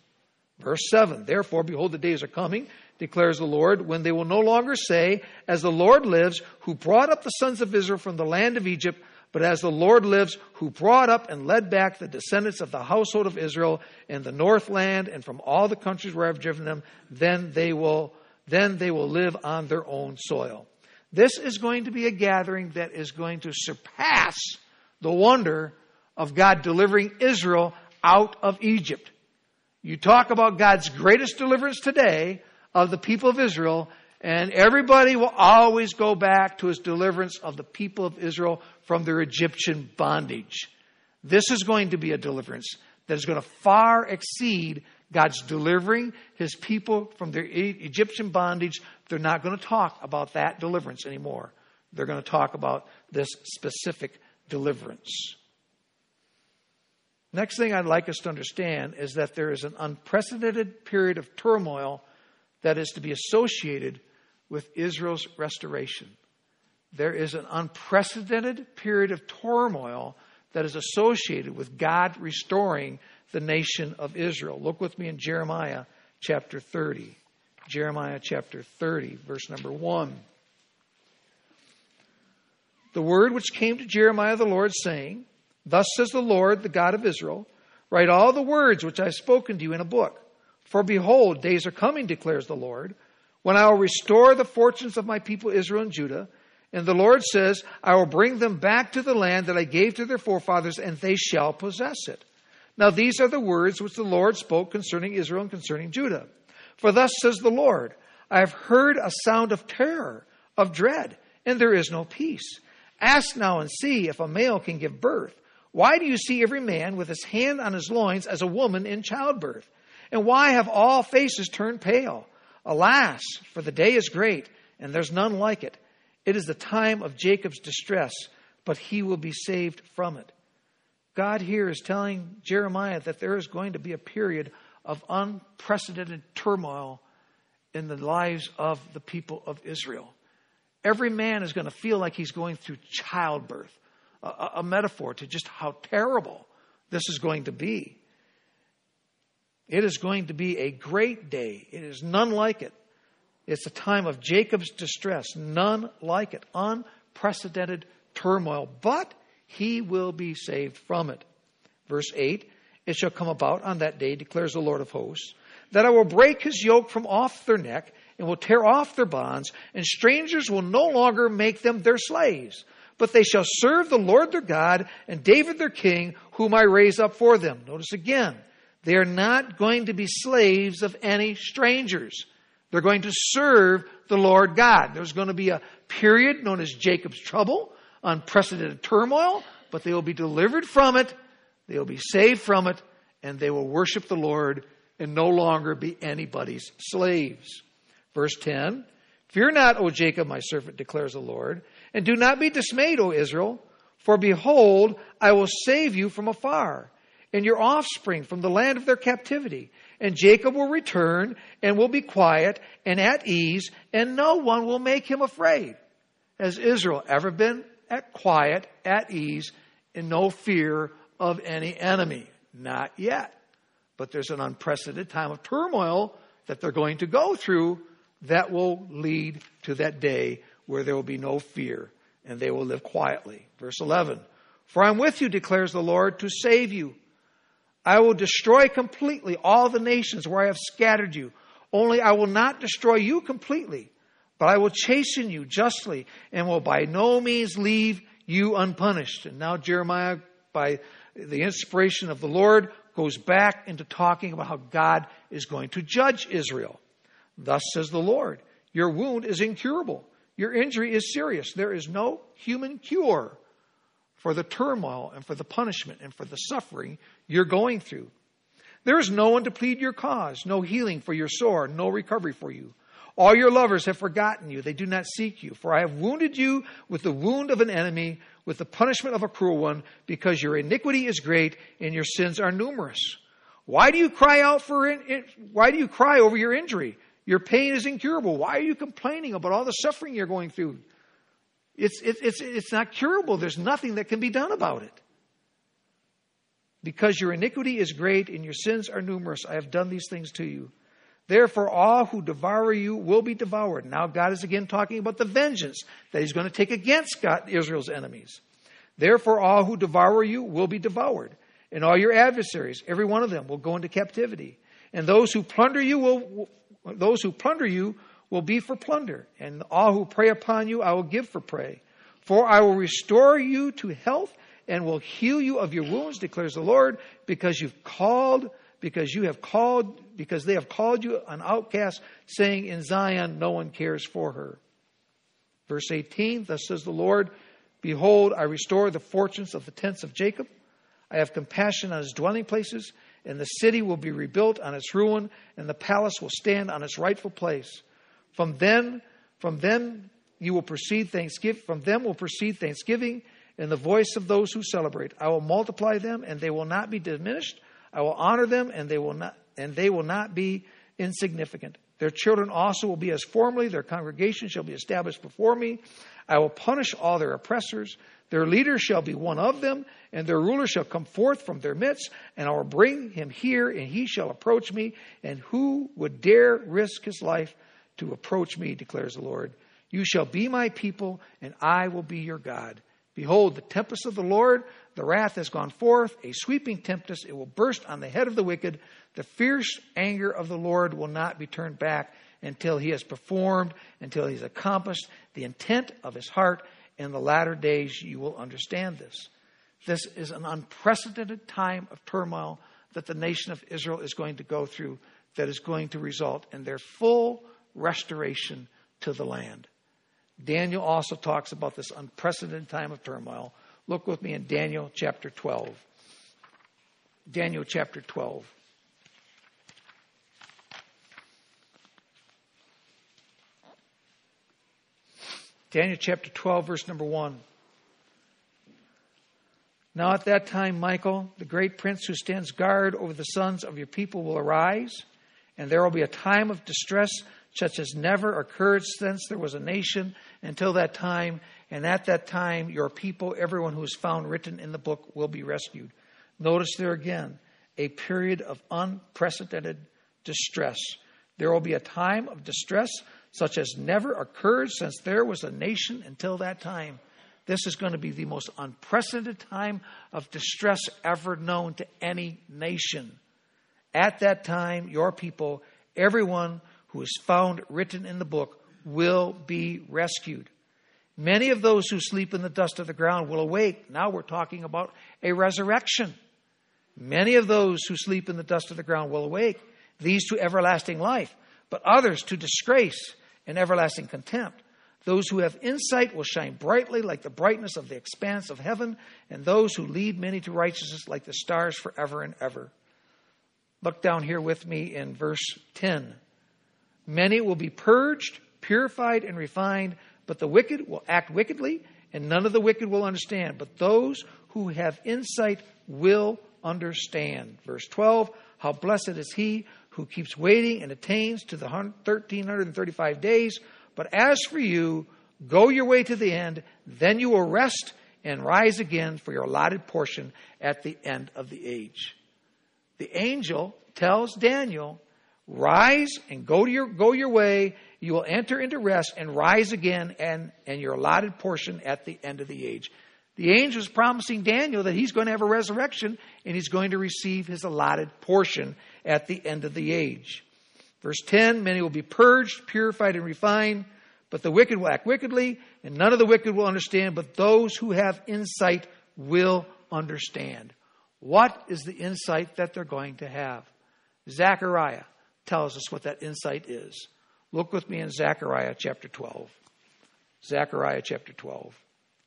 Verse seven, "Therefore, behold, the days are coming, declares the Lord, when they will no longer say, as the Lord lives, who brought up the sons of Israel from the land of Egypt, but as the Lord lives, who brought up and led back the descendants of the household of Israel in the north land and from all the countries where I have driven them, then they will, then they will live on their own soil." This is going to be a gathering that is going to surpass the wonder of God delivering Israel out of Egypt. You talk about God's greatest deliverance today of the people of Israel, and everybody will always go back to his deliverance of the people of Israel from their Egyptian bondage. This is going to be a deliverance that is going to far exceed God's delivering his people from their Egyptian bondage. They're not going to talk about that deliverance anymore. They're going to talk about this specific deliverance. Next thing I'd like us to understand is that there is an unprecedented period of turmoil that is to be associated with Israel's restoration. There is an unprecedented period of turmoil that is associated with God restoring the nation of Israel. Look with me in Jeremiah chapter thirty. Jeremiah chapter thirty, verse number one. "The word which came to Jeremiah the Lord, saying, Thus says the Lord, the God of Israel, write all the words which I have spoken to you in a book. For behold, days are coming, declares the Lord, when I will restore the fortunes of my people Israel and Judah. And the Lord says, I will bring them back to the land that I gave to their forefathers, and they shall possess it. Now these are the words which the Lord spoke concerning Israel and concerning Judah. For thus says the Lord, I have heard a sound of terror, of dread, and there is no peace. Ask now and see if a male can give birth. Why do you see every man with his hand on his loins as a woman in childbirth? And why have all faces turned pale? Alas, for the day is great, and there's none like it. It is the time of Jacob's distress, but he will be saved from it." God here is telling Jeremiah that there is going to be a period of unprecedented turmoil in the lives of the people of Israel. Every man is going to feel like he's going through childbirth, a, a metaphor to just how terrible this is going to be. It is going to be a great day. It is none like it. It's a time of Jacob's distress. None like it. Unprecedented turmoil. But he will be saved from it. Verse eight, it shall come about on that day, declares the Lord of hosts, that I will break his yoke from off their neck and will tear off their bonds, and strangers will no longer make them their slaves. But they shall serve the Lord their God and David their king, whom I raise up for them. Notice again, they are not going to be slaves of any strangers. They're going to serve the Lord God. There's going to be a period known as Jacob's trouble, unprecedented turmoil, but they will be delivered from it. They will be saved from it, and they will worship the Lord and no longer be anybody's slaves. Verse ten, fear not, O Jacob, my servant, declares the Lord, and do not be dismayed, O Israel, for behold, I will save you from afar, and your offspring from the land of their captivity. And Jacob will return and will be quiet and at ease, and no one will make him afraid. Has Israel ever been at quiet, at ease, and no fear of any enemy? Not yet. But there's an unprecedented time of turmoil that they're going to go through that will lead to that day where there will be no fear and they will live quietly. Verse eleven, for I am with you, declares the Lord, to save you. I will destroy completely all the nations where I have scattered you. Only I will not destroy you completely, but I will chasten you justly and will by no means leave you unpunished. And now Jeremiah, by the inspiration of the Lord, goes back into talking about how God is going to judge Israel. Thus says the Lord, your wound is incurable. Your injury is serious. There is no human cure for the turmoil and for the punishment and for the suffering you're going through. There is no one to plead your cause, no healing for your sore, no recovery for you. All your lovers have forgotten you. They do not seek you. For I have wounded you with the wound of an enemy, with the punishment of a cruel one, because your iniquity is great and your sins are numerous. Why do you cry out for in, why do you cry over your injury? Your pain is incurable. Why are you complaining about all the suffering you're going through? It's, it's, it's, it's not curable. There's nothing that can be done about it. Because your iniquity is great and your sins are numerous, I have done these things to you. Therefore, all who devour you will be devoured. Now God is again talking about the vengeance that he's going to take against God, Israel's enemies. Therefore, all who devour you will be devoured. And all your adversaries, every one of them, will go into captivity. And those who plunder you will, those who plunder you will be for plunder. And all who prey upon you I will give for prey. For I will restore you to health and will heal you of your wounds, declares the Lord, because you've called, because you have called, because they have called you an outcast, saying, in Zion no one cares for her. Verse eighteen, thus says the Lord, behold, I restore the fortunes of the tents of Jacob. I have compassion on his dwelling places, and the city will be rebuilt on its ruin, and the palace will stand on its rightful place. From then, from then you will proceed thanksgiving, from them will proceed thanksgiving, and the voice of those who celebrate. I will multiply them, and they will not be diminished. I will honor them, and they will not, and they will not be insignificant. Their children also will be as formerly. Their congregation shall be established before me. I will punish all their oppressors. Their leader shall be one of them, and their ruler shall come forth from their midst, and I will bring him here, and he shall approach me. And who would dare risk his life to approach me, declares the Lord? You shall be my people, and I will be your God. Behold, the tempest of the Lord, the wrath has gone forth, a sweeping tempest. It will burst on the head of the wicked. The fierce anger of the Lord will not be turned back until he has performed, until he has accomplished the intent of his heart. In the latter days you will understand this. This is an unprecedented time of turmoil that the nation of Israel is going to go through, that is going to result in their full restoration to the land. Daniel also talks about this unprecedented time of turmoil. Look with me in Daniel chapter twelve. Daniel chapter twelve. Daniel chapter twelve, verse number one. Now at that time, Michael, the great prince who stands guard over the sons of your people, will arise, and there will be a time of distress such as never occurred since there was a nation until that time. And at that time, your people, everyone who is found written in the book, will be rescued. Notice there again, a period of unprecedented distress. There will be a time of distress such as never occurred since there was a nation until that time. This is going to be the most unprecedented time of distress ever known to any nation. At that time, your people, everyone who is found written in the book, will be rescued. Many of those who sleep in the dust of the ground will awake. Now we're talking about a resurrection. Many of those who sleep in the dust of the ground will awake, these to everlasting life, but others to disgrace and everlasting contempt. Those who have insight will shine brightly like the brightness of the expanse of heaven, and those who lead many to righteousness like the stars forever and ever. Look down here with me in verse ten. Many will be purged, purified, and refined, but the wicked will act wickedly, and none of the wicked will understand. But those who have insight will understand. Verse twelve, how blessed is he who keeps waiting and attains to the one thousand three hundred thirty-five days. But as for you, go your way to the end, then you will rest and rise again for your allotted portion at the end of the age. The angel tells Daniel, rise and go to your go your way. You will enter into rest and rise again and, and your allotted portion at the end of the age. The angel is promising Daniel that he's going to have a resurrection and he's going to receive his allotted portion at the end of the age. Verse ten, many will be purged, purified, and refined, but the wicked will act wickedly, and none of the wicked will understand, but those who have insight will understand. What is the insight that they're going to have? Zechariah tells us what that insight is. Look with me in Zechariah chapter twelve. Zechariah chapter twelve.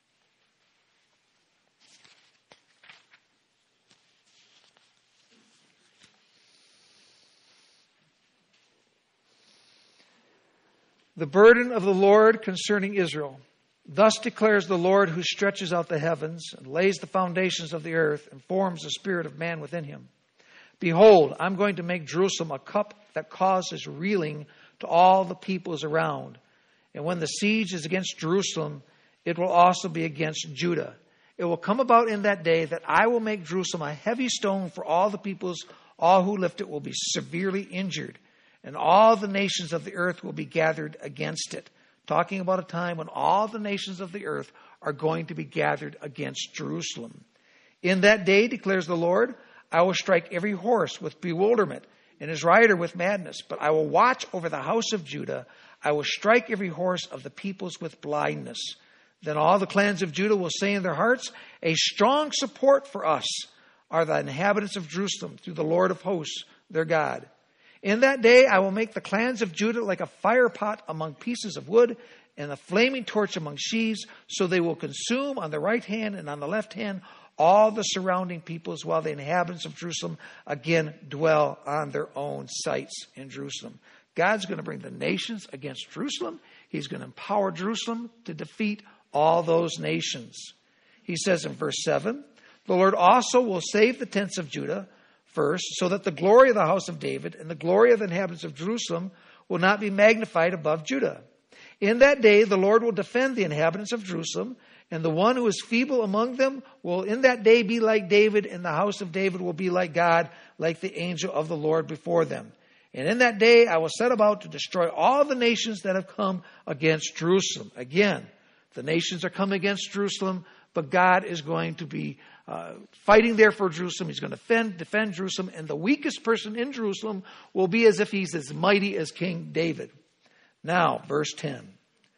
The burden of the Lord concerning Israel. Thus declares the Lord who stretches out the heavens and lays the foundations of the earth and forms the spirit of man within him. Behold, I'm going to make Jerusalem a cup that causes reeling to all the peoples around. And when the siege is against Jerusalem, it will also be against Judah. It will come about in that day that I will make Jerusalem a heavy stone for all the peoples. All who lift it will be severely injured, and all the nations of the earth will be gathered against it. Talking about a time when all the nations of the earth are going to be gathered against Jerusalem. In that day, declares the Lord, I will strike every horse with bewilderment and his rider with madness. But I will watch over the house of Judah. I will strike every horse of the peoples with blindness. Then all the clans of Judah will say in their hearts, a strong support for us are the inhabitants of Jerusalem through the Lord of hosts, their God. In that day I will make the clans of Judah like a fire pot among pieces of wood, and a flaming torch among sheaves, so they will consume on the right hand and on the left hand all the surrounding peoples, while the inhabitants of Jerusalem again dwell on their own sites in Jerusalem. God's going to bring the nations against Jerusalem. He's going to empower Jerusalem to defeat all those nations. He says in verse seven, the Lord also will save the tents of Judah first, so that the glory of the house of David and the glory of the inhabitants of Jerusalem will not be magnified above Judah. In that day, the Lord will defend the inhabitants of Jerusalem, and the one who is feeble among them will in that day be like David, and the house of David will be like God, like the angel of the Lord before them. And in that day, I will set about to destroy all the nations that have come against Jerusalem. Again, the nations are coming against Jerusalem, but God is going to be uh, fighting there for Jerusalem. He's going to defend, defend Jerusalem, and the weakest person in Jerusalem will be as if he's as mighty as King David. Now, verse ten.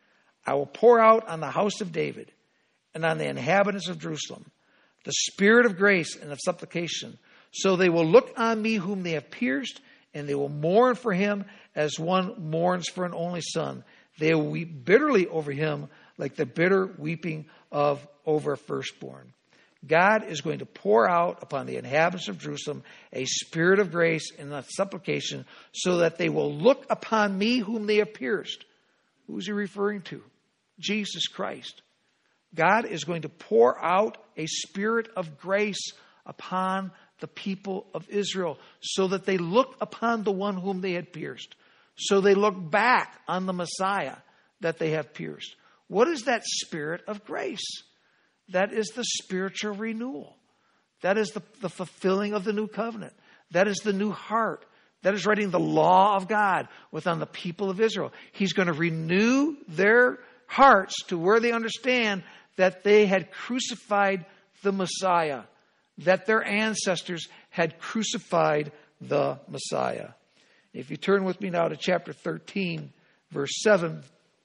I will pour out on the house of David and on the inhabitants of Jerusalem the spirit of grace and of supplication. So they will look on me whom they have pierced, and they will mourn for him as one mourns for an only son. They will weep bitterly over him like the bitter weeping of over a firstborn. God is going to pour out upon the inhabitants of Jerusalem a spirit of grace and of supplication, so that they will look upon me whom they have pierced. Who is he referring to? Jesus Christ. God is going to pour out a spirit of grace upon the people of Israel, so that they look upon the one whom they had pierced. So they look back on the Messiah that they have pierced. What is that spirit of grace? That is the spiritual renewal. That is the, the fulfilling of the new covenant. That is the new heart. That is writing the law of God within the people of Israel. He's going to renew their hearts to where they understand that they had crucified the Messiah, that their ancestors had crucified the Messiah. If you turn with me now to chapter thirteen, verse seven.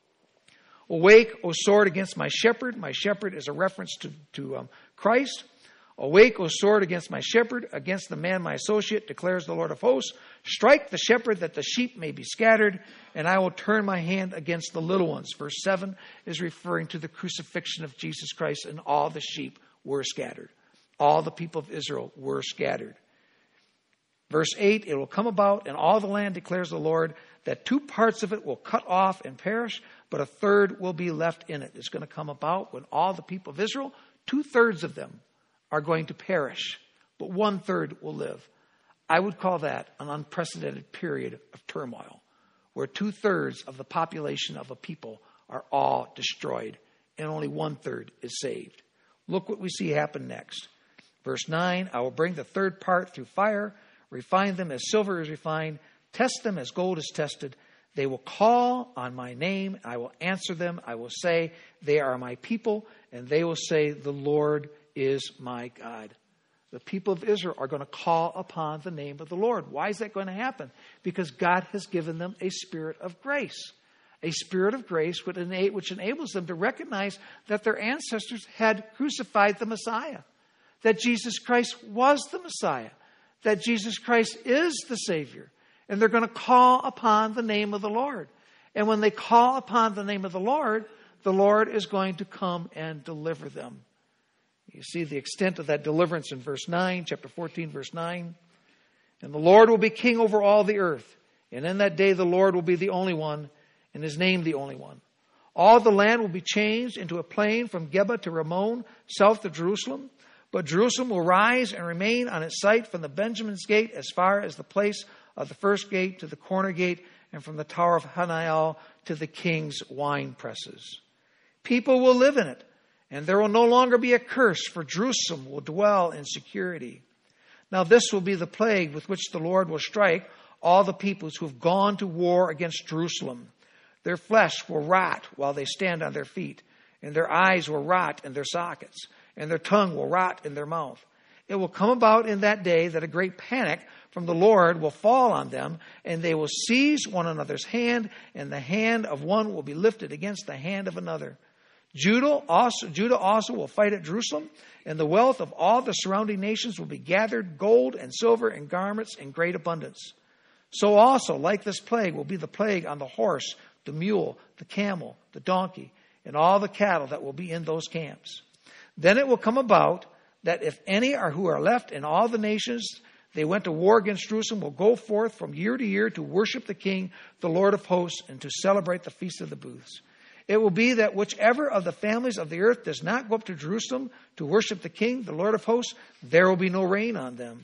Awake, O sword, against my shepherd. My shepherd is a reference to, to um, Christ. Awake, O sword, against my shepherd, against the man my associate, declares the Lord of hosts. Strike the shepherd that the sheep may be scattered, and I will turn my hand against the little ones. Verse seven is referring to the crucifixion of Jesus Christ, and all the sheep were scattered. All the people of Israel were scattered. Verse eight, it will come about in all the land, declares the Lord, that two parts of it will cut off and perish, but a third will be left in it. It's going to come about when all the people of Israel, two-thirds of them, are going to perish, but one-third will live. I would call that an unprecedented period of turmoil, where two-thirds of the population of a people are all destroyed, and only one-third is saved. Look what we see happen next. Verse nine, I will bring the third part through fire, refine them as silver is refined, test them as gold is tested. They will call on my name. I will answer them. I will say, they are my people. And they will say, the Lord is my God. The people of Israel are going to call upon the name of the Lord. Why is that going to happen? Because God has given them a spirit of grace. A spirit of grace which enables them to recognize that their ancestors had crucified the Messiah. That Jesus Christ was the Messiah. That Jesus Christ is the Savior. And they're going to call upon the name of the Lord. And when they call upon the name of the Lord, the Lord is going to come and deliver them. You see the extent of that deliverance in verse nine, chapter fourteen, verse nine. And the Lord will be king over all the earth. And in that day the Lord will be the only one, and his name the only one. All the land will be changed into a plain from Geba to Ramon, south of Jerusalem. But Jerusalem will rise and remain on its site from the Benjamin's gate as far as the place of the first gate to the corner gate, and from the tower of Hananiel to the king's wine presses. People will live in it, and there will no longer be a curse, for Jerusalem will dwell in security. Now this will be the plague with which the Lord will strike all the peoples who have gone to war against Jerusalem. Their flesh will rot while they stand on their feet, and their eyes will rot in their sockets, and their tongue will rot in their mouth. It will come about in that day that a great panic from the Lord will fall on them, and they will seize one another's hand, and the hand of one will be lifted against the hand of another. Judah also, Judah also will fight at Jerusalem, and the wealth of all the surrounding nations will be gathered, gold and silver and garments in great abundance. So also, like this plague, will be the plague on the horse, the mule, the camel, the donkey, and all the cattle that will be in those camps. Then it will come about that if any are who are left in all the nations they went to war against Jerusalem will go forth from year to year to worship the King, the Lord of hosts, and to celebrate the Feast of the Booths. It will be that whichever of the families of the earth does not go up to Jerusalem to worship the King, the Lord of hosts, there will be no rain on them.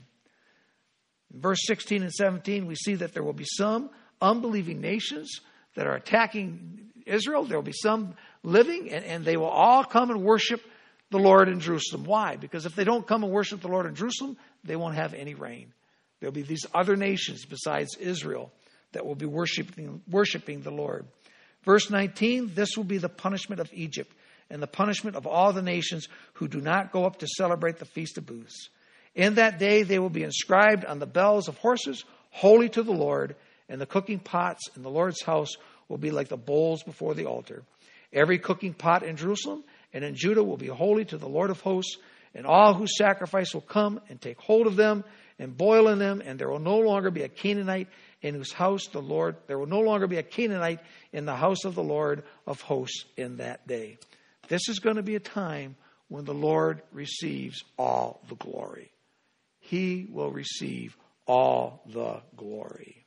In verse sixteen and seventeen, we see that there will be some unbelieving nations that are attacking Israel. There will be some living, and, and they will all come and worship the Lord in Jerusalem. Why? Because if they don't come and worship the Lord in Jerusalem, they won't have any rain. There'll be these other nations besides Israel that will be worshiping, worshiping the Lord. Verse nineteen, this will be the punishment of Egypt and the punishment of all the nations who do not go up to celebrate the Feast of Booths. In that day they will be inscribed on the bells of horses, holy to the Lord, and the cooking pots in the Lord's house will be like the bowls before the altar. Every cooking pot in Jerusalem and in Judah will be holy to the Lord of hosts, and all who sacrifice will come and take hold of them and boil in them, and there will no longer be a Canaanite in whose house the Lord, there will no longer be a Canaanite in the house of the Lord of hosts in that day. This is going to be a time when the Lord receives all the glory. He will receive all the glory.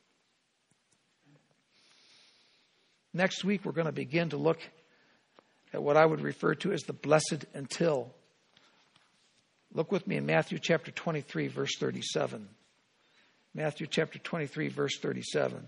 Next week, we're going to begin to look at what I would refer to as the blessed until. Look with me in Matthew chapter twenty-three, verse thirty-seven. Matthew chapter twenty-three, verse thirty-seven.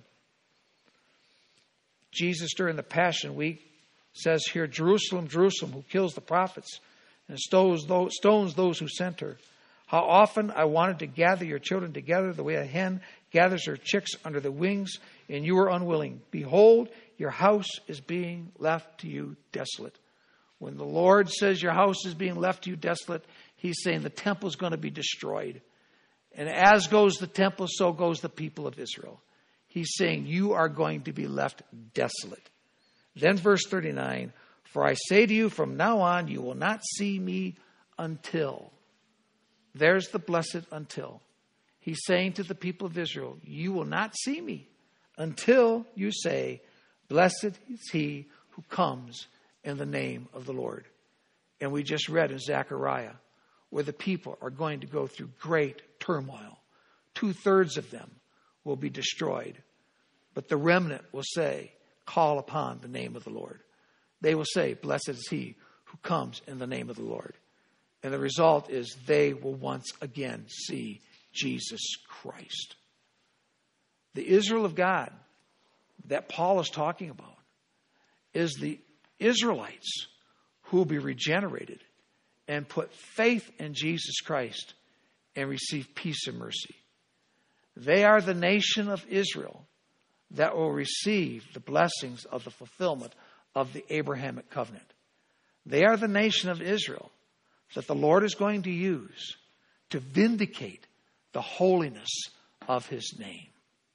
Jesus, during the Passion Week, says here, Jerusalem, Jerusalem, who kills the prophets and stones those, stones those who sent her. How often I wanted to gather your children together the way a hen gathers her chicks under the wings, and you were unwilling. Behold, your house is being left to you desolate. When the Lord says your house is being left to you desolate, he's saying the temple is going to be destroyed. And as goes the temple, so goes the people of Israel. He's saying you are going to be left desolate. Then verse thirty-nine, for I say to you, from now on you will not see me until. There's the blessed until. He's saying to the people of Israel, you will not see me until you say, blessed is he who comes in the name of the Lord. And we just read in Zechariah where the people are going to go through great turmoil. Two-thirds of them will be destroyed. But the remnant will say, call upon the name of the Lord. They will say, blessed is he who comes in the name of the Lord. And the result is they will once again see Jesus Christ. The Israel of God that Paul is talking about is the Israelites who will be regenerated and put faith in Jesus Christ and receive peace and mercy. They are the nation of Israel that will receive the blessings of the fulfillment of the Abrahamic covenant. They are the nation of Israel that the Lord is going to use to vindicate the holiness of his name.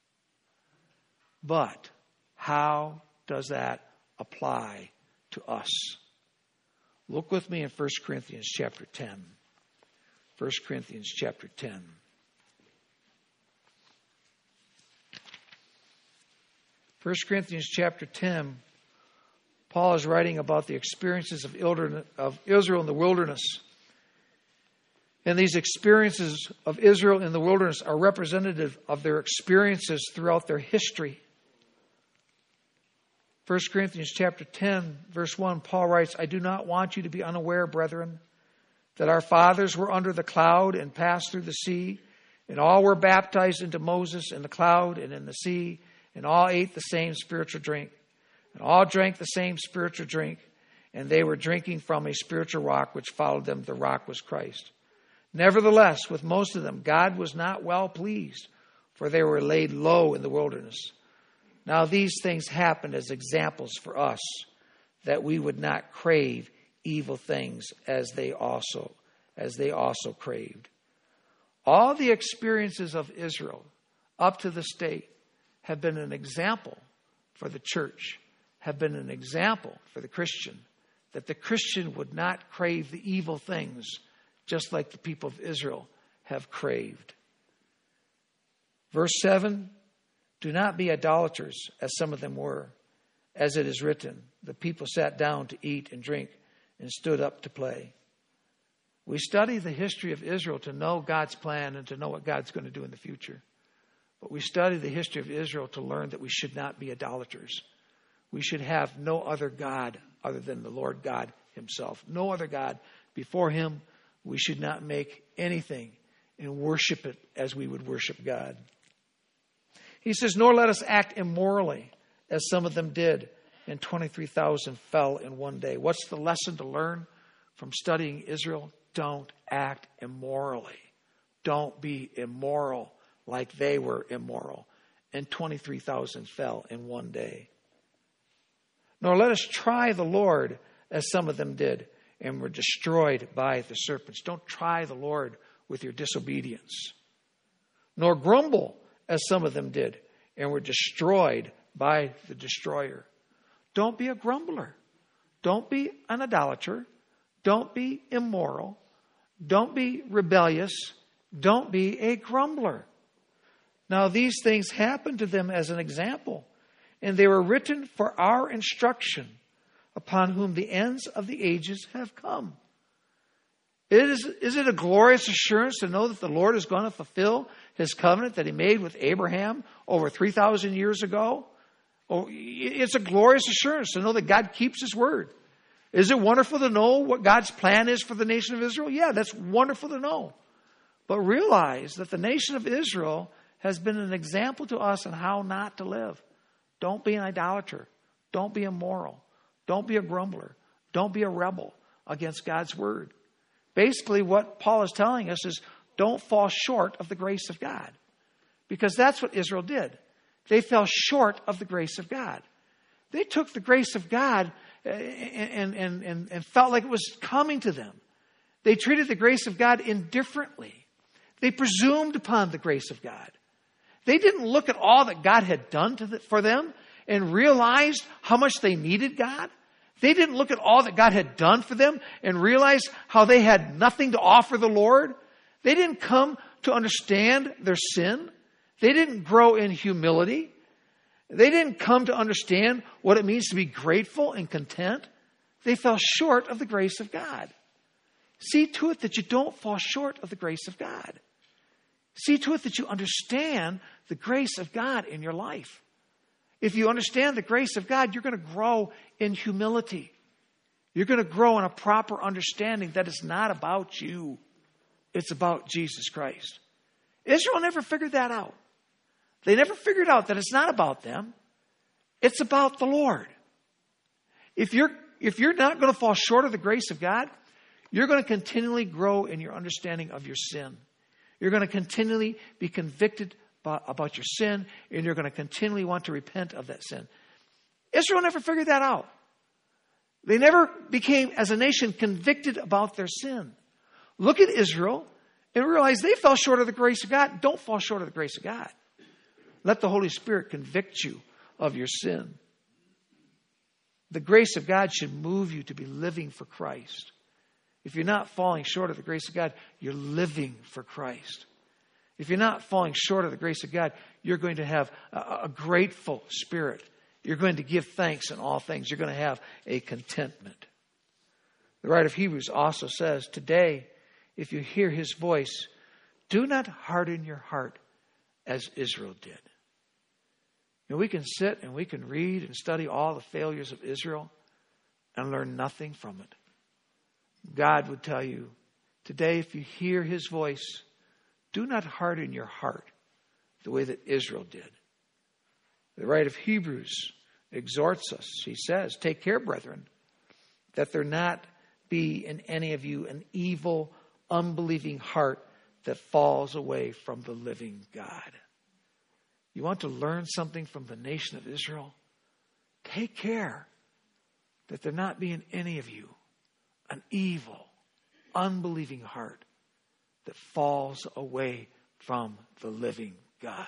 But how does that apply to us? Look with me in First Corinthians chapter ten. First Corinthians chapter ten. First Corinthians chapter ten, Paul is writing about the experiences of Israel in the wilderness. And these experiences of Israel in the wilderness are representative of their experiences throughout their history. First Corinthians chapter ten, verse one, Paul writes, I do not want you to be unaware, brethren, that our fathers were under the cloud and passed through the sea, and all were baptized into Moses in the cloud and in the sea, and all ate the same spiritual drink, and all drank the same spiritual drink, and they were drinking from a spiritual rock which followed them. The rock was Christ. Nevertheless, with most of them, God was not well pleased, for they were laid low in the wilderness. Now these things happened as examples for us, that we would not crave evil things as they also, as they also craved. All the experiences of Israel up to this date have been an example for the church, have been an example for the Christian, that the Christian would not crave the evil things just like the people of Israel have craved. Verse seven, do not be idolaters, as some of them were. As it is written, the people sat down to eat and drink and stood up to play. We study the history of Israel to know God's plan and to know what God's going to do in the future. But we study the history of Israel to learn that we should not be idolaters. We should have no other God other than the Lord God himself. No other God before him. We should not make anything and worship it as we would worship God. He says, nor let us act immorally, as some of them did, and twenty-three thousand fell in one day. What's the lesson to learn from studying Israel? Don't act immorally. Don't be immoral like they were immoral. And twenty-three thousand fell in one day. Nor let us try the Lord, as some of them did, and were destroyed by the serpents. Don't try the Lord with your disobedience. Nor grumble, as some of them did, and were destroyed by the destroyer. Don't be a grumbler. Don't be an idolater. Don't be immoral. Don't be rebellious. Don't be a grumbler. Now, these things happened to them as an example, and they were written for our instruction, upon whom the ends of the ages have come. It is, is it a glorious assurance to know that the Lord is going to fulfill his covenant that he made with Abraham over three thousand years ago? Oh, it's a glorious assurance to know that God keeps his word. Is it wonderful to know what God's plan is for the nation of Israel? Yeah, that's wonderful to know. But realize that the nation of Israel has been an example to us on how not to live. Don't be an idolater. Don't be immoral. Don't be a grumbler. Don't be a rebel against God's word. Basically, what Paul is telling us is don't fall short of the grace of God. Because that's what Israel did. They fell short of the grace of God. They took the grace of God and, and, and, and felt like it was coming to them. They treated the grace of God indifferently. They presumed upon the grace of God. They didn't look at all that God had done to the, for them and realized how much they needed God. They didn't look at all that God had done for them and realize how they had nothing to offer the Lord. They didn't come to understand their sin. They didn't grow in humility. They didn't come to understand what it means to be grateful and content. They fell short of the grace of God. See to it that you don't fall short of the grace of God. See to it that you understand the grace of God in your life. If you understand the grace of God, you're going to grow in humility. You're going to grow in a proper understanding that it's not about you. It's about Jesus Christ. Israel never figured that out. They never figured out that it's not about them. It's about the Lord. If you're, if you're not going to fall short of the grace of God, you're going to continually grow in your understanding of your sin. You're going to continually be convicted about, about your sin, and you're going to continually want to repent of that sin. Israel never figured that out. They never became, as a nation, convicted about their sin. Look at Israel and realize they fell short of the grace of God. Don't fall short of the grace of God. Let the Holy Spirit convict you of your sin. The grace of God should move you to be living for Christ. If you're not falling short of the grace of God, you're living for Christ. If you're not falling short of the grace of God, you're going to have a, a grateful spirit. You're going to give thanks in all things. You're going to have a contentment. The writer of Hebrews also says, today, if you hear his voice, do not harden your heart as Israel did. You know, we can sit and we can read and study all the failures of Israel and learn nothing from it. God would tell you, today if you hear his voice, do not harden your heart the way that Israel did. The writer of Hebrews exhorts us. He says, take care, brethren, that there not be in any of you an evil, unbelieving heart that falls away from the living God. You want to learn something from the nation of Israel? Take care that there not be in any of you an evil, unbelieving heart that falls away from the living God.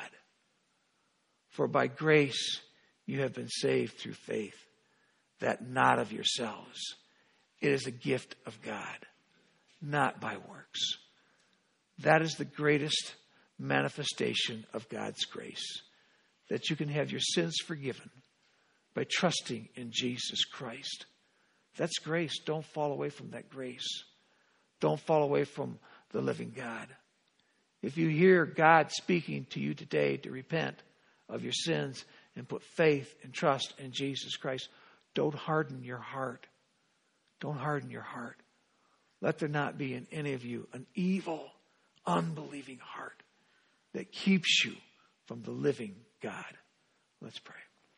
For by grace you have been saved through faith, that not of yourselves. It is a gift of God, not by works. That is the greatest manifestation of God's grace, that you can have your sins forgiven by trusting in Jesus Christ. That's grace. Don't fall away from that grace. Don't fall away from the living God. If you hear God speaking to you today to repent of your sins and put faith and trust in Jesus Christ, don't harden your heart. Don't harden your heart. Let there not be in any of you an evil, unbelieving heart that keeps you from the living God. Let's pray.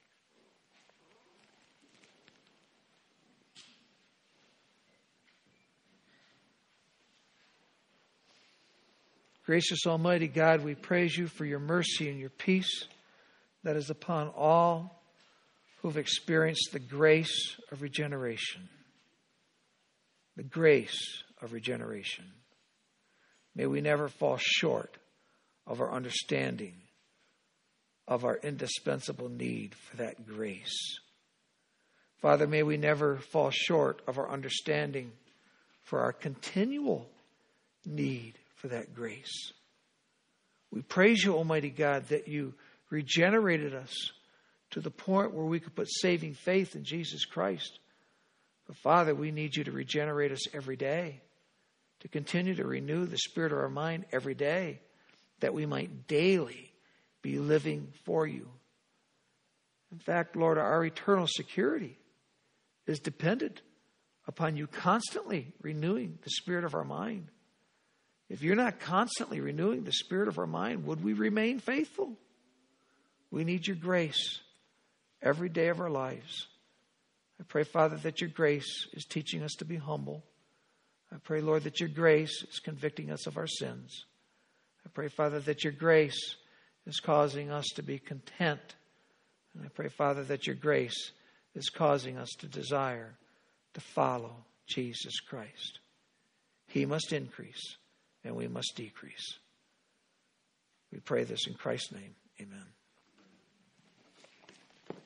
Gracious Almighty God, we praise you for your mercy and your peace that is upon all who have experienced the grace of regeneration. The grace of regeneration. May we never fall short of our understanding of our indispensable need for that grace. Father, may we never fall short of our understanding for our continual need for that grace. We praise you, Almighty God, that you regenerated us to the point where we could put saving faith in Jesus Christ. But Father, we need you to regenerate us every day, to continue to renew the spirit of our mind every day, that we might daily be living for you. In fact, Lord, our eternal security is dependent upon you constantly renewing the spirit of our mind. If you're not constantly renewing the spirit of our mind, would we remain faithful? We need your grace every day of our lives. I pray, Father, that your grace is teaching us to be humble. I pray, Lord, that your grace is convicting us of our sins. I pray, Father, that your grace is causing us to be content. And I pray, Father, that your grace is causing us to desire to follow Jesus Christ. He must increase and we must decrease. We pray this in Christ's name. Amen.